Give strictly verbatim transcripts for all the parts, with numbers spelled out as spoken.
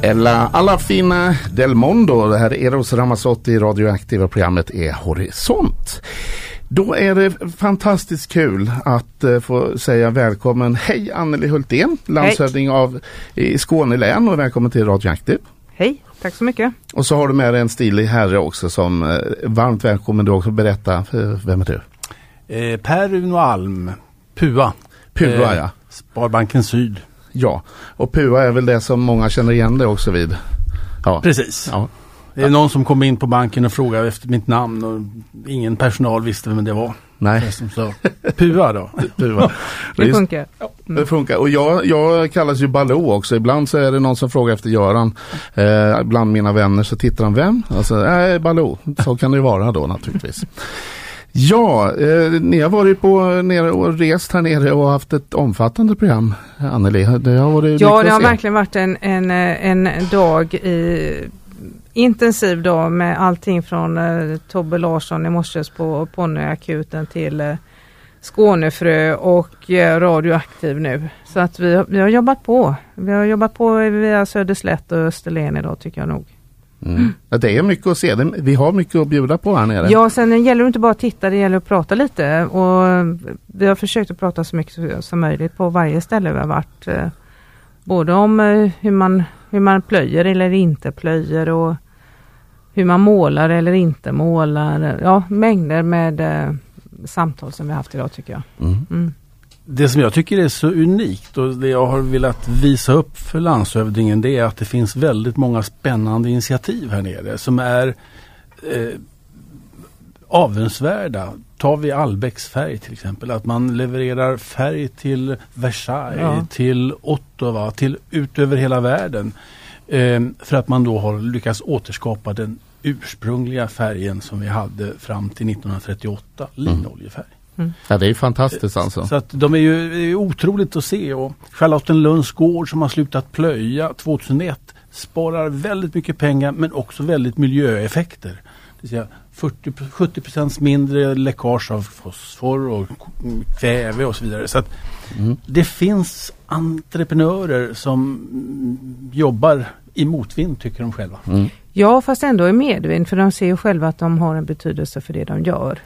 Alla, alla fina del mondo. Det här är Eros Ramazzotti, radioaktiva programmet är Horisont. Då är det fantastiskt kul att uh, få säga välkommen. Hej Anneli Hultén, landshövding av i Skåne län, och välkommen till Radioaktiv. Hej, tack så mycket. Och så har du med dig en stilig herre också som uh, varmt välkommen. Du också berätta, uh, vem är du? Eh, Per Uno Alm, Pua. Pua, eh, ja. Sparbanken Syd. Ja, och Pua är väl det som många känner igen det också vid. Ja. Precis. Ja. Det är någon som kom in på banken och frågade efter mitt namn och ingen personal visste vem det var. Nej. Det som sa Pua då. Pua. Det funkar. Mm. Det funkar. Och jag, jag kallas ju Baloo också. Ibland så är det någon som frågar efter Göran. Eh, bland mina vänner så tittar de vem? Alltså, nej, Baloo. Så kan det ju vara då naturligtvis. Ja, eh, ni har varit på nere och rest här nere och haft ett omfattande program, Anneli. Det har varit ja, det har verkligen varit en, en, en dag i intensiv dag med allting från eh, Tobbe Larsson i morses på ponnyakuten till eh, Skånefrö och eh, radioaktiv nu. Så att vi, vi har jobbat på. Vi har jobbat på via Söderslätt och Österlen idag, tycker jag nog. Mm. Ja, det är mycket att se. Vi har mycket att bjuda på här nere. Ja, sen gäller det inte bara att titta, det gäller att prata lite. Och vi har försökt att prata så mycket som möjligt på varje ställe vi har varit. Eh, både om eh, hur, man, hur man plöjer eller inte plöjer och hur man målar eller inte målar. Ja, mängder med eh, samtal som vi har haft idag, tycker jag. Mm. Mm. Det som jag tycker är så unikt och det jag har velat visa upp för landshövdingen, det är att det finns väldigt många spännande initiativ här nere som är eh, avundsvärda. Tar vi Albecks färg till exempel, att man levererar färg till Versailles, ja. till Ottawa, till utöver hela världen. Eh, för att man då har lyckats återskapa den ursprungliga färgen som vi hade fram till nittonhundratrettioåtta, linoljefärg. Mm. Ja, det är fantastiskt alltså. Så att de är ju det är otroligt att se, och Charlottenlunds gård som har slutat plöja tjugohundraett sparar väldigt mycket pengar men också väldigt miljöeffekter. Det vill säga fyrtio till sjuttio procent mindre läckage av fosfor och kväve och så vidare. Så att mm. det finns entreprenörer som jobbar i motvind, tycker de själva. Mm. Ja, fast ändå i medvind, för de ser ju själva att de har en betydelse för det de gör.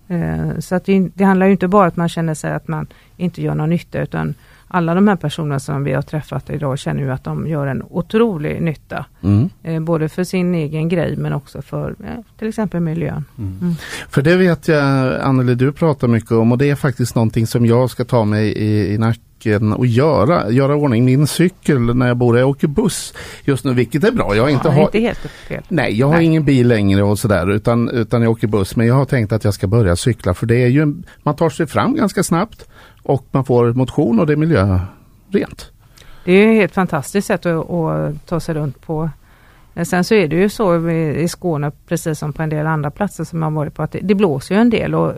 Så att det, det handlar ju inte bara att man känner sig att man inte gör någon nytta, utan alla de här personerna som vi har träffat idag känner ju att de gör en otrolig nytta. Mm. Eh, både för sin egen grej men också för eh, till exempel miljön. Mm. Mm. För det vet jag, Anneli, du pratar mycket om, och det är faktiskt någonting som jag ska ta mig i, i nacken och göra. Göra ordning min cykel när jag bor. Jag åker buss just nu, vilket är bra. Jag har inte, ja, ha... inte helt fel. Nej, jag har Nej. ingen bil längre och sådär, utan, utan jag åker buss. Men jag har tänkt att jag ska börja cykla, för det är ju, man tar sig fram ganska snabbt och man får motion och det är miljörent. Det är ett helt fantastiskt sätt att, att ta sig runt på. Sen så är det ju så i Skåne, precis som på en del andra platser som man varit på, att det, det blåser ju en del, och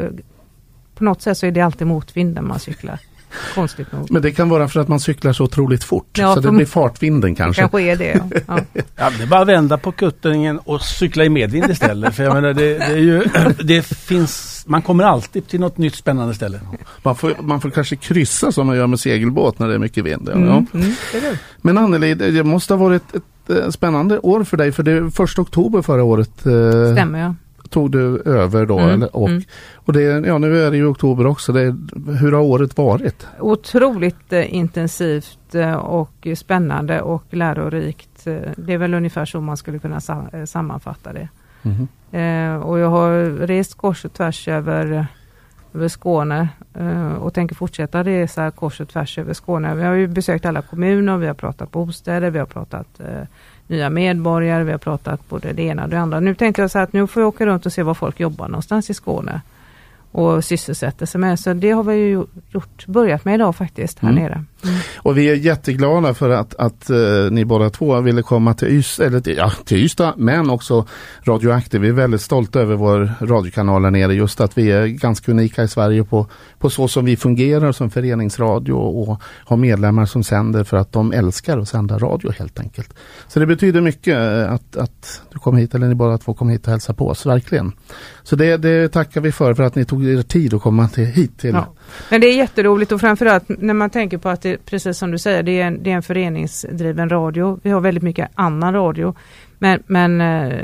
på något sätt så är det alltid motvind när man cyklar. Konstigt nog. Men det kan vara för att man cyklar så otroligt fort, ja, så det blir fartvinden kanske. Det kanske är det, ja. Ja. Ja, det är bara att vända på kuttingen och cykla i medvind istället. För jag menar, det, det är ju, det finns, man kommer alltid till något nytt spännande ställe. Man får, man får kanske kryssa som man gör med segelbåt när det är mycket vind. Ja. Mm, ja. mm, det är det. Men Anneli, det måste ha varit ett, ett spännande år för dig, för det är första oktober förra året. Eh, Stämmer, ja. Tog du över då, Mm, eller? Och, mm. och det, ja, nu är det ju oktober också. Det, hur har året varit? Otroligt eh, intensivt eh, och spännande och lärorikt. Eh, det är väl ungefär så man skulle kunna sa- eh, sammanfatta det. Mm. Eh, och jag har rest kors och tvärs över, över Skåne eh, och tänker fortsätta resa kors och tvärs över Skåne. Vi har ju besökt alla kommuner, vi har pratat bostäder, vi har pratat eh, nya medborgare, vi har pratat både det ena och det andra. Nu tänkte jag så här att nu får jag åka runt och se var folk jobbar någonstans i Skåne och sysselsätter sig med. Så det har vi ju gjort, börjat med idag faktiskt här mm. nere. Mm. Och vi är jätteglada för att, att uh, ni båda två ville komma till Ystad, eller till, ja, till Ystad, men också Radioaktiv. Vi är väldigt stolta över vår radiokanal här nere, just att vi är ganska unika i Sverige på, på så som vi fungerar som föreningsradio och har medlemmar som sänder för att de älskar att sända radio helt enkelt. Så det betyder mycket att, att du kom hit, eller ni båda två kom hit och hälsa på oss, verkligen. Så det, det tackar vi för, för att ni tog er tid att komma till, hit till. Ja. Men det är jätteroligt och framförallt när man tänker på att det, precis som du säger, det är en, det är en föreningsdriven radio. Vi har väldigt mycket annan radio. Men, men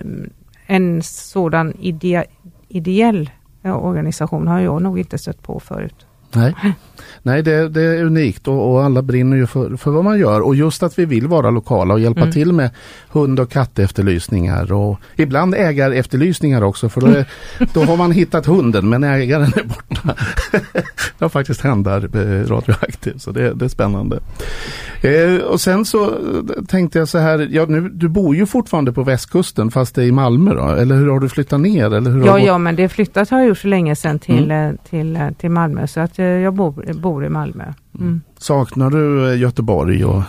en sådan ide, ideell organisation har jag nog inte stött på förut. Nej, Nej det, det är unikt och, och alla brinner ju för, för vad man gör. Och just att vi vill vara lokala och hjälpa mm. till med hund- och kattefterlysningar och ibland ägarefterlysningar också. För då, är, då har man hittat hunden men ägaren är borta. Det har faktiskt hänt där Radioaktiv, så det, det är spännande. Eh, och sen så tänkte jag så här, ja, nu, du bor ju fortfarande på västkusten fast det är i Malmö då, eller hur har du flyttat ner? Eller hur ja, har ja, men det flyttat har jag gjort så länge sedan till, mm. till, till, till Malmö så att jag bor, bor i Malmö. Mm. Saknar du Göteborg? Och...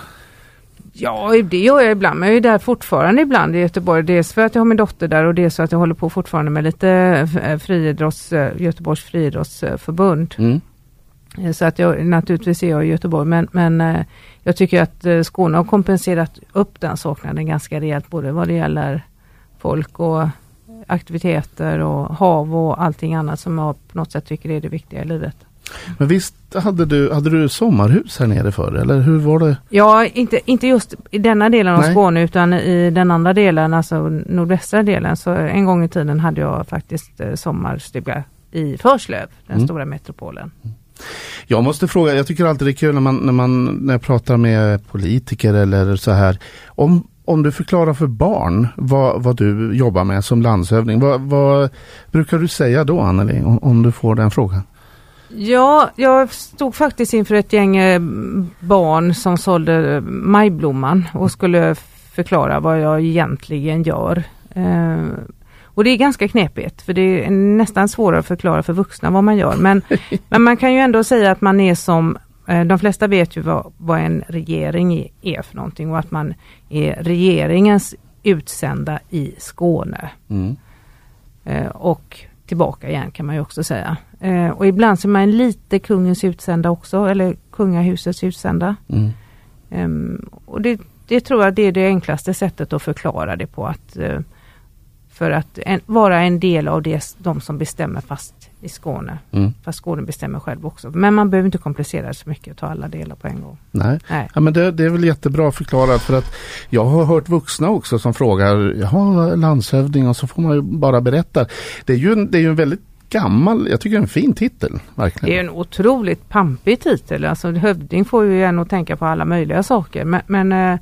Ja, det gör jag ibland, men jag är där fortfarande ibland i Göteborg. Dels för att jag har min dotter där och dels så att jag håller på fortfarande med lite friidrotts, Göteborgs friidrottsförbund. Mm. Så att jag, naturligtvis är jag i Göteborg, men, men jag tycker att Skåne har kompenserat upp den saknaden ganska rejält, både vad det gäller folk och aktiviteter och hav och allting annat som jag på något sätt tycker är det viktiga i livet. Men visst hade du, hade du sommarhus här nere förr, eller hur var det? Ja, inte, inte just i denna delen av Nej. Skåne utan i den andra delen, alltså nordvästra delen. Så en gång i tiden hade jag faktiskt eh, sommarstuga i Förslöv, den mm. stora metropolen. Jag måste fråga, jag tycker alltid det är kul när man, när man när jag pratar med politiker eller så här, om Om du förklarar för barn vad, vad du jobbar med som landshövding, vad, vad brukar du säga då, Anneli, om, om du får den frågan? Ja, jag stod faktiskt inför ett gäng barn som sålde majblomman och skulle förklara vad jag egentligen gör. Eh, och det är ganska knepigt, för det är nästan svårare att förklara för vuxna vad man gör. Men, men man kan ju ändå säga att man är som... De flesta vet ju vad, vad en regering är för någonting och att man är regeringens utsända i Skåne. Mm. Eh, och tillbaka igen kan man ju också säga. Eh, och ibland så är man lite kungens utsända också, eller kungahusets utsända. Mm. Eh, och det, det tror jag det är det enklaste sättet att förklara det på. Att, eh, för att en, vara en del av det, de som bestämmer fast i Skåne. Mm. Fast Skåne bestämmer själv också. Men man behöver inte komplicera det så mycket och ta alla delar på en gång. Nej, Nej. Ja, men det, det är väl jättebra förklarat, för att jag har hört vuxna också som frågar, jaha, landshövding, och så får man ju bara berätta. Det är ju en, det är ju en väldigt gammal, jag tycker det är en fin titel, verkligen. Det är en otroligt pampig titel. Alltså hövding får ju en att tänka på alla möjliga saker. Men, men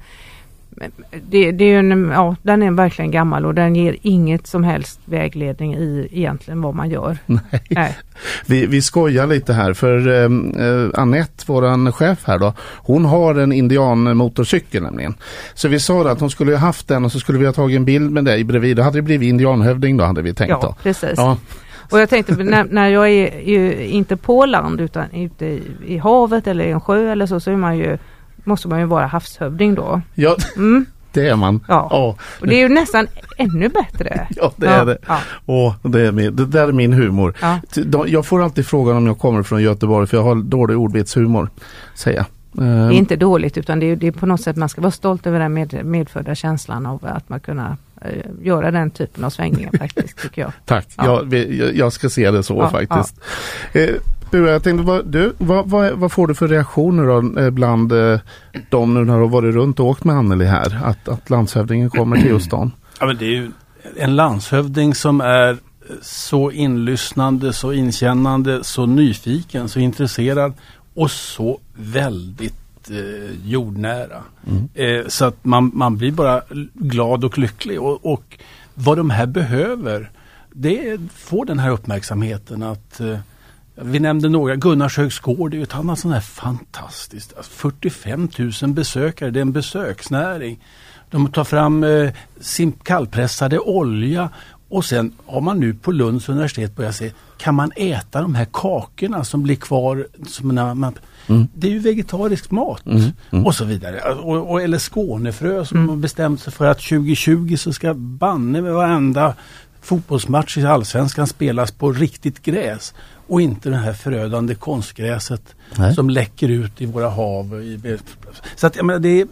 Det, det är en, ja, den är verkligen gammal och den ger inget som helst vägledning i egentligen vad man gör. Nej. Nej. Vi, vi skojar lite här för eh, Annette, våran chef här då, hon har en indianmotorcykel nämligen. Så vi sa att hon skulle ha haft den och så skulle vi ha tagit en bild med dig bredvid. Då hade det blivit indianhövding då, hade vi tänkt. Ja, då. Precis. Ja. Och jag tänkte, när, när jag är ju inte på land utan ute i, i havet eller i en sjö eller så, så är man ju måste man ju vara havshövding då. Ja, mm. det är man. Ja. Oh. Och det är ju nästan ännu bättre. Ja, det är det. Ja. Oh, det, är min, det där är min humor. Ja. Jag får alltid frågan om jag kommer från Göteborg, för jag har dålig ordvitshumor, säger jag. Det är inte dåligt, utan det är, det är på något sätt man ska vara stolt över den med, medfödda känslan av att man kunna uh, göra den typen av svängningar faktiskt, tycker jag. Tack, ja. jag, jag ska se det så ja, faktiskt. Ja. Eh, Jag tänkte, vad, du, vad, vad, vad får du för reaktioner då, bland eh, de nu när du har varit runt och åkt med Anneli här, att, att landshövdingen kommer till just stan? Ja, men det är ju en landshövding som är så inlyssnande, så inkännande, så nyfiken, så intresserad och så väldigt eh, jordnära. Mm. Eh, så att man, man blir bara glad och lycklig. Och, och vad de här behöver, det får den här uppmärksamheten att eh, vi nämnde några, Gunnarshögs gård, det är ju ett annat sån här fantastiskt, alltså fyrtiofem tusen besökare, det är en besöksnäring. De tar fram eh, sin kallpressade olja och sen har man nu på Lunds universitet börjat se, kan man äta de här kakorna som blir kvar, som när man, mm. det är ju vegetarisk mat mm. Mm. och så vidare. Och, och, eller Skånefrö som mm. har bestämt sig för att tjugo tjugo så ska banne med varenda fotbollsmatch i Allsvenskan spelas på riktigt gräs och inte det här förödande konstgräset Nej. Som läcker ut i våra hav. I, så att jag menar, det är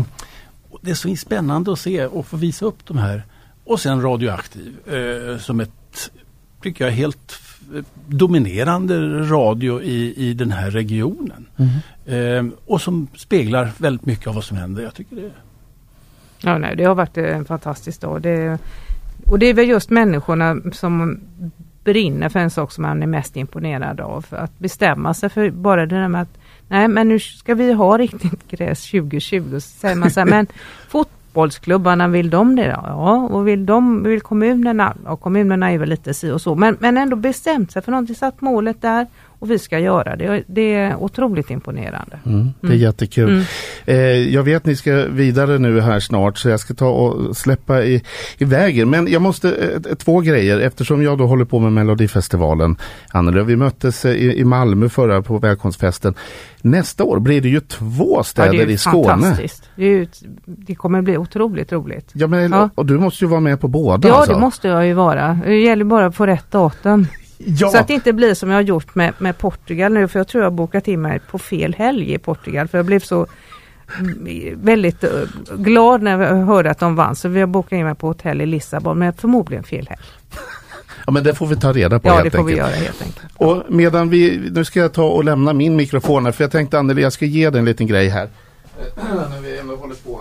det är så spännande att se och få visa upp de här. Och sen Radioaktiv eh, som ett, tycker jag, helt dominerande radio i, i den här regionen. Mm. Eh, och som speglar väldigt mycket av vad som händer. Jag tycker det. Ja, nej, det har varit en fantastisk dag. Det, och det är väl just människorna som brinner för en sak som man är mest imponerad av. Att bestämma sig för bara det där med att nej, men nu ska vi ha riktigt gräs tjugo tjugo. Så säger man så här, men fotbollsklubbarna, vill de det då? Ja, och vill de, vill kommunerna? Ja, kommunerna är väl lite si och så. Men, men ändå bestämt sig för någonting, satt målet där och vi ska göra det. Det är otroligt imponerande. Mm, det är mm. jättekul. Mm. Eh, jag vet ni ska vidare nu här snart, så jag ska ta och släppa i, i vägen. Men jag måste, eh, två grejer, eftersom jag då håller på med Melodifestivalen. Anneli, vi möttes i, i Malmö förra på välkomstfesten. Nästa år blir det ju två städer ja, i Skåne. Fantastiskt. Det, är ju, det kommer bli otroligt roligt. Ja, men, ja. Och du måste ju vara med på båda. Ja, alltså. Det måste jag ju vara. Det gäller bara att få rätt datum. Ja. Så att det inte blir som jag har gjort med, med Portugal nu, för jag tror jag har bokat in mig på fel helg i Portugal, för jag blev så väldigt uh, glad när jag hörde att de vann, så vi har bokat in mig på hotell i Lissabon, men förmodligen fel helg. Ja, men det får vi ta reda på ja, helt det får enkelt. vi göra helt enkelt. Och medan vi, nu ska jag ta och lämna min mikrofon här, för jag tänkte Anneli, jag ska ge dig en liten grej här. När vi ändå håller på.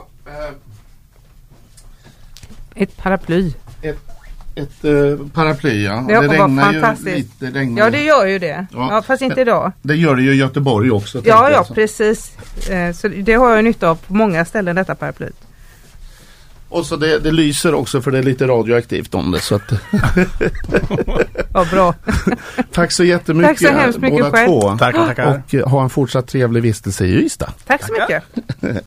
Ett paraply. Ett Ett uh, paraply, ja. Det, det regnar fantastiskt. ju lite. Det regnar. Ja, det gör ju det. Ja. Ja, fast inte idag. Det gör det ju i Göteborg också. Ja, ja, precis. Eh, så det har jag nytta av på många ställen, detta paraply. Och så det, det lyser också, för det är lite radioaktivt om det. Så att ja, bra. Tack så jättemycket. Tack så hemskt mycket båda själv. två. Tack, tackar. Och ha en fortsatt trevlig vistelse i Ystad. Tack så mycket.